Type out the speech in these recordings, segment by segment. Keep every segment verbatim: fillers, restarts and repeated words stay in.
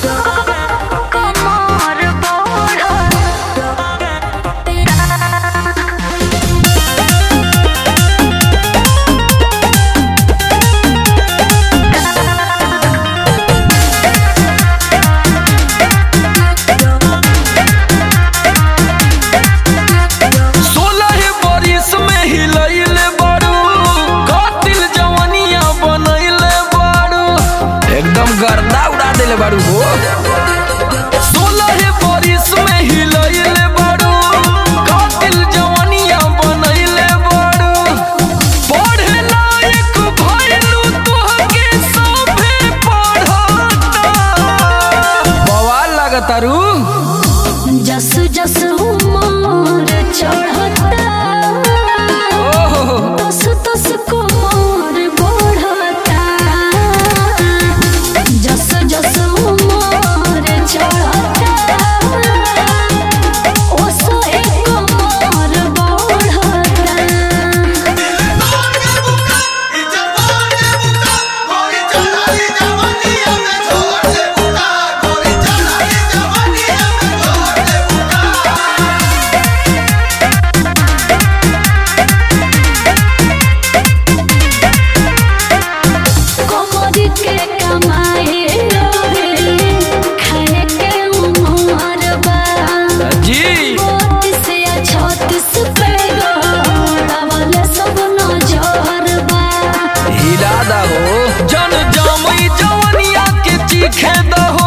गर्दा उड़ा देले बाड़ू हो। सोलह बरिस में हिलैले बाड़ू, कातिल जवानिया बनैले बाड़ू। पढ़े लायक भइलू तोहके सभे पढ़ता। बवाल लागतारू। जस जस उमर चढ़ता, तस तस कोमर बढ़ता। जस जस उमर चढ़ता, ओसो एक कोमर बढ़ता। जन जामई जवनिया के चीखे दहो,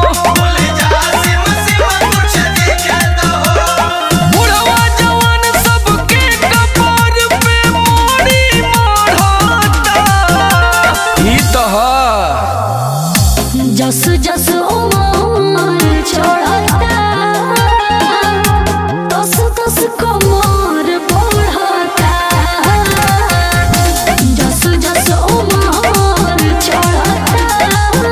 बुढ़वा जवान सबके कपार पे मोड़ी मारता। ई तह जस जस उमर चढ़ता, तस तस कोमर बढ़ता। जस जस उमर चढ़ता,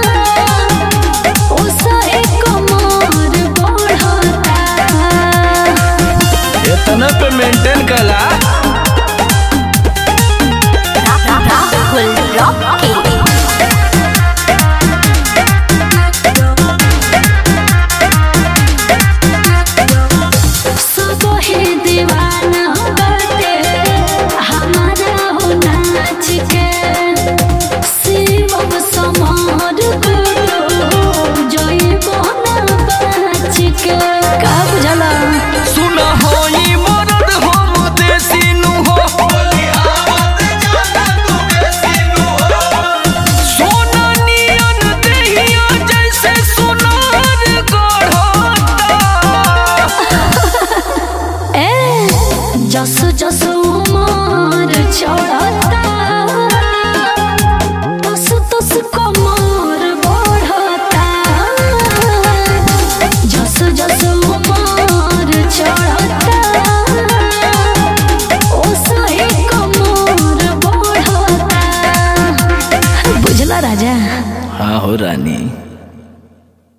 ओसा एक कोमर बढ़ता। इतना पे मेंटेन कला। जस जस उमर चढ़ता, तस तस कोमर बढ़ता। जस जस उमर चढ़ता, ओसा एक कोमर बढ़ता। बुझला राजा? हाँ हो रानी।